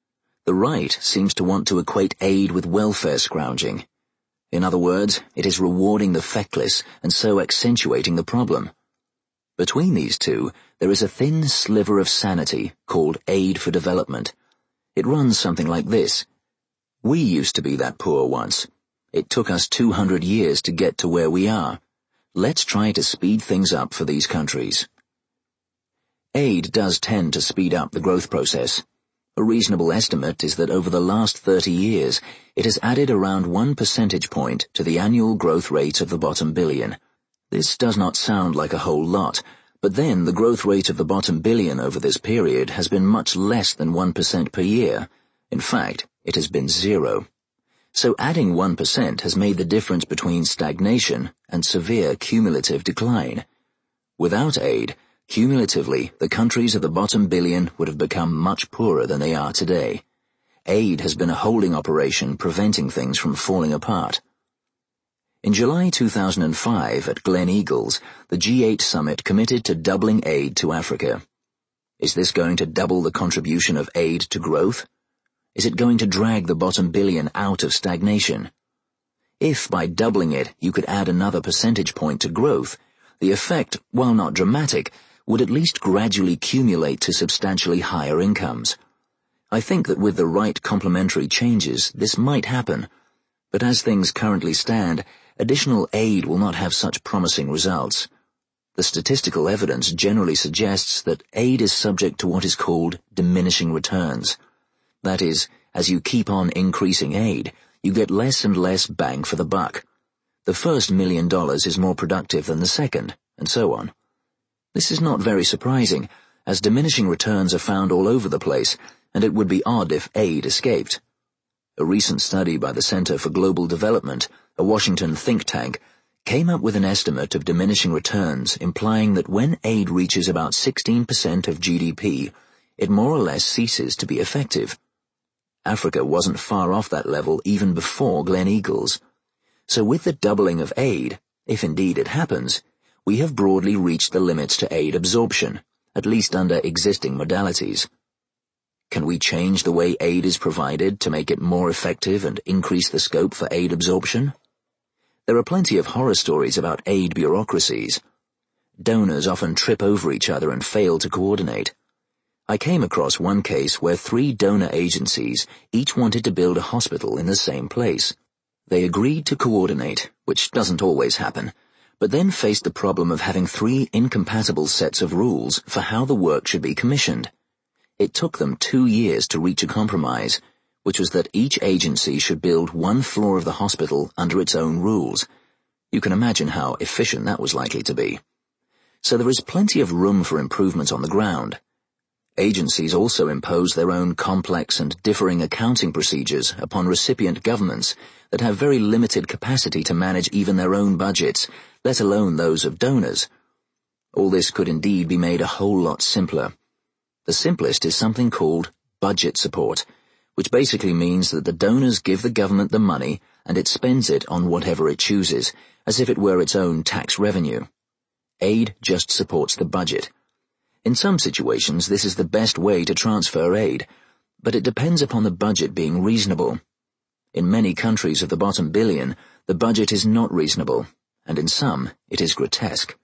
The right seems to want to equate aid with welfare scrounging. In other words, it is rewarding the feckless and so accentuating the problem. Between these two, there is a thin sliver of sanity called aid for development. It runs something like this. We used to be that poor once. It took us 200 years to get to where we are. Let's try to speed things up for these countries. Aid does tend to speed up the growth process. A reasonable estimate is that over the last 30 years, it has added around 1 percentage point to the annual growth rate of the bottom billion. This does not sound like a whole lot, but then the growth rate of the bottom billion over this period has been much less than 1% per year. In fact, it has been 0. So adding 1% has made the difference between stagnation and severe cumulative decline. Without aid, cumulatively, the countries of the bottom billion would have become much poorer than they are today. Aid has been a holding operation preventing things from falling apart. In July 2005 at Glen Eagles, the G8 summit committed to doubling aid to Africa. Is this going to double the contribution of aid to growth? Is it going to drag the bottom billion out of stagnation? If by doubling it you could add another percentage point to growth, the effect, while not dramatic, would at least gradually accumulate to substantially higher incomes. I think that with the right complementary changes this might happen, but as things currently stand, additional aid will not have such promising results. The statistical evidence generally suggests that aid is subject to what is called diminishing returns. That is, as you keep on increasing aid, you get less and less bang for the buck. The first $1 million is more productive than the second, and so on. This is not very surprising, as diminishing returns are found all over the place, and it would be odd if aid escaped. A recent study by the Center for Global Development, a Washington think tank, came up with an estimate of diminishing returns implying that when aid reaches about 16% of GDP, it more or less ceases to be effective. Africa wasn't far off that level even before Glen Eagles. So with the doubling of aid, if indeed it happens, we have broadly reached the limits to aid absorption, at least under existing modalities. Can we change the way aid is provided to make it more effective and increase the scope for aid absorption? There are plenty of horror stories about aid bureaucracies. Donors often trip over each other and fail to coordinate. I came across one case where 3 donor agencies each wanted to build a hospital in the same place. They agreed to coordinate, which doesn't always happen, but then faced the problem of having 3 incompatible sets of rules for how the work should be commissioned. It took them 2 years to reach a compromise, which was that each agency should build 1 floor of the hospital under its own rules. You can imagine how efficient that was likely to be. So there is plenty of room for improvement on the ground. Agencies also impose their own complex and differing accounting procedures upon recipient governments that have very limited capacity to manage even their own budgets, let alone those of donors. All this could indeed be made a whole lot simpler. The simplest is something called budget support, which basically means that the donors give the government the money and it spends it on whatever it chooses, as if it were its own tax revenue. Aid just supports the budget. In some situations, this is the best way to transfer aid, but it depends upon the budget being reasonable. In many countries of the bottom billion, the budget is not reasonable, and in some, it is grotesque.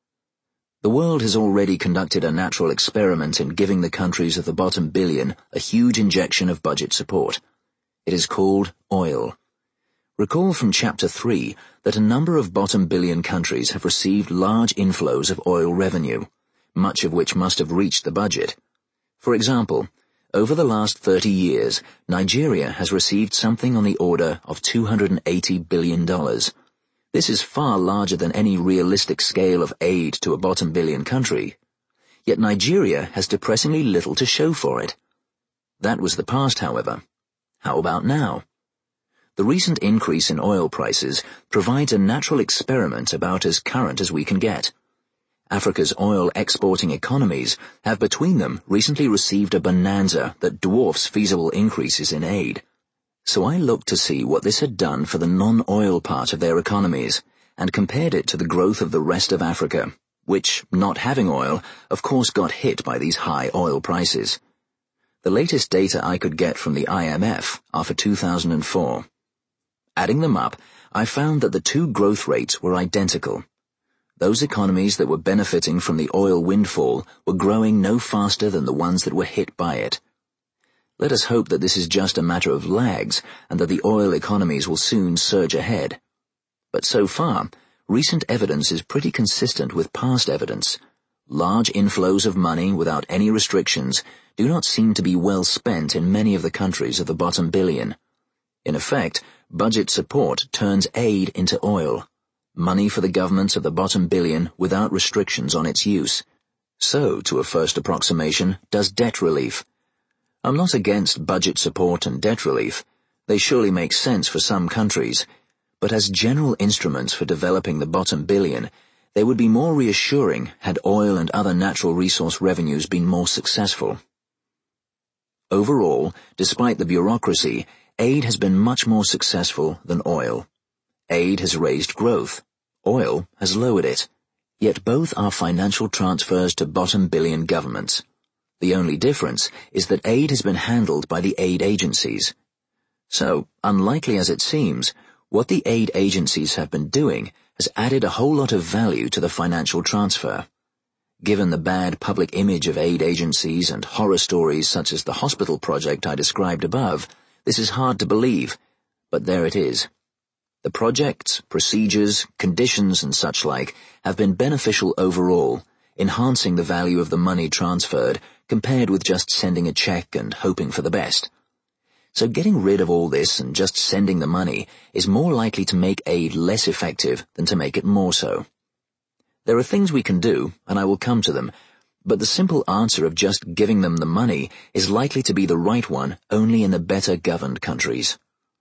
The world has already conducted a natural experiment in giving the countries of the bottom billion a huge injection of budget support. It is called oil. Recall from Chapter 3 that a number of bottom billion countries have received large inflows of oil revenue, much of which must have reached the budget. For example, over the last 30 years, Nigeria has received something on the order of $280 billion. This is far larger than any realistic scale of aid to a bottom billion country. Yet Nigeria has depressingly little to show for it. That was the past, however. How about now? The recent increase in oil prices provides a natural experiment about as current as we can get. Africa's oil-exporting economies have between them recently received a bonanza that dwarfs feasible increases in aid. So I looked to see what this had done for the non-oil part of their economies, and compared it to the growth of the rest of Africa, which, not having oil, of course got hit by these high oil prices. The latest data I could get from the IMF are for 2004. Adding them up, I found that the two growth rates were identical. Those economies that were benefiting from the oil windfall were growing no faster than the ones that were hit by it. Let us hope that this is just a matter of lags and that the oil economies will soon surge ahead. But so far, recent evidence is pretty consistent with past evidence. Large inflows of money without any restrictions do not seem to be well spent in many of the countries of the bottom billion. In effect, budget support turns aid into oil, money for the governments of the bottom billion without restrictions on its use. So, to a first approximation, does debt relief. I'm not against budget support and debt relief. They surely make sense for some countries. But as general instruments for developing the bottom billion, they would be more reassuring had oil and other natural resource revenues been more successful. Overall, despite the bureaucracy, aid has been much more successful than oil. Aid has raised growth. Oil has lowered it. Yet both are financial transfers to bottom billion governments. The only difference is that aid has been handled by the aid agencies. So, unlikely as it seems, what the aid agencies have been doing has added a whole lot of value to the financial transfer. Given the bad public image of aid agencies and horror stories such as the hospital project I described above, this is hard to believe, but there it is. The projects, procedures, conditions and such like have been beneficial overall, enhancing the value of the money transferred compared with just sending a check and hoping for the best. So getting rid of all this and just sending the money is more likely to make aid less effective than to make it more so. There are things we can do, and I will come to them, but the simple answer of just giving them the money is likely to be the right one only in the better governed countries.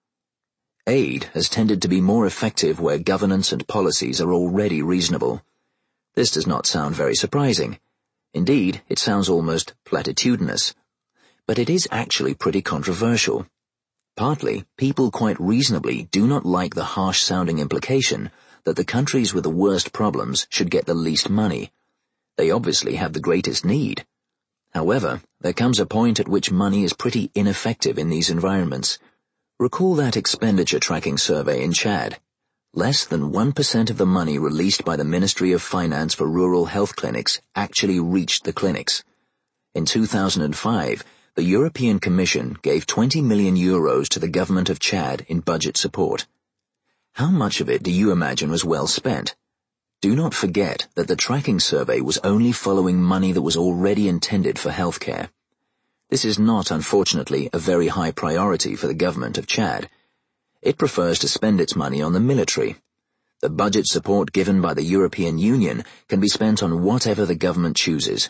Aid has tended to be more effective where governance and policies are already reasonable. This does not sound very surprising. Indeed, it sounds almost platitudinous. But it is actually pretty controversial. Partly, people quite reasonably do not like the harsh-sounding implication that the countries with the worst problems should get the least money. They obviously have the greatest need. However, there comes a point at which money is pretty ineffective in these environments. Recall that expenditure tracking survey in Chad. Less than 1% of the money released by the Ministry of Finance for rural health clinics actually reached the clinics. In 2005, the European Commission gave 20 million euros to the government of Chad in budget support. How much of it do you imagine was well spent? Do not forget that the tracking survey was only following money that was already intended for healthcare. This is not, unfortunately, a very high priority for the government of Chad. It prefers to spend its money on the military. The budget support given by the European Union can be spent on whatever the government chooses.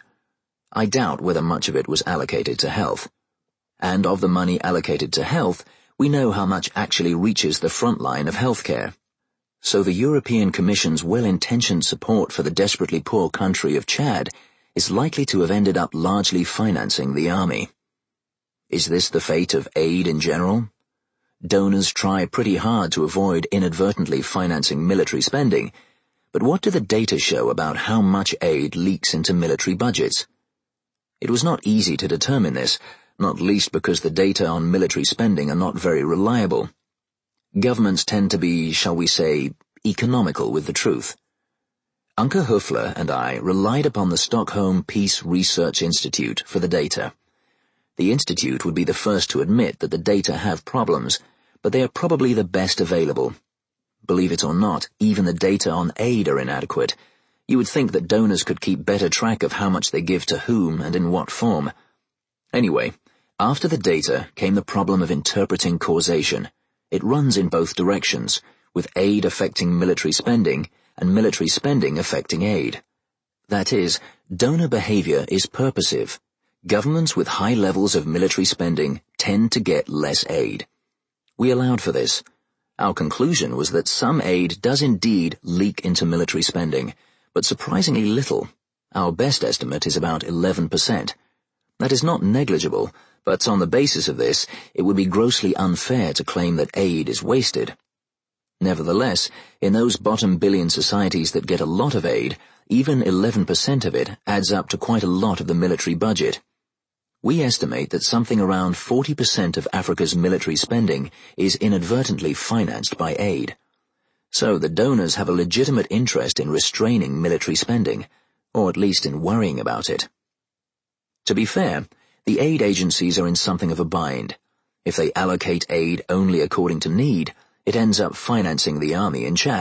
I doubt whether much of it was allocated to health. And of the money allocated to health, we know how much actually reaches the front line of healthcare. So the European Commission's well-intentioned support for the desperately poor country of Chad is likely to have ended up largely financing the army. Is this the fate of aid in general? Donors try pretty hard to avoid inadvertently financing military spending, but what do the data show about how much aid leaks into military budgets? It was not easy to determine this, not least because the data on military spending are not very reliable. Governments tend to be, shall we say, economical with the truth. Anke Höfler and I relied upon the Stockholm Peace Research Institute for the data. The institute would be the first to admit that the data have problems, but they are probably the best available. Believe it or not, even the data on aid are inadequate. You would think that donors could keep better track of how much they give to whom and in what form. Anyway, after the data came the problem of interpreting causation. It runs in both directions, with aid affecting military spending and military spending affecting aid. That is, donor behavior is purposive. Governments with high levels of military spending tend to get less aid. We allowed for this. Our conclusion was that some aid does indeed leak into military spending, but surprisingly little. Our best estimate is about 11%. That is not negligible, but on the basis of this, it would be grossly unfair to claim that aid is wasted. Nevertheless, in those bottom billion societies that get a lot of aid, even 11% of it adds up to quite a lot of the military budget. We estimate that something around 40% of Africa's military spending is inadvertently financed by aid. So the donors have a legitimate interest in restraining military spending, or at least in worrying about it. To be fair, the aid agencies are in something of a bind. If they allocate aid only according to need, it ends up financing the army in Chad.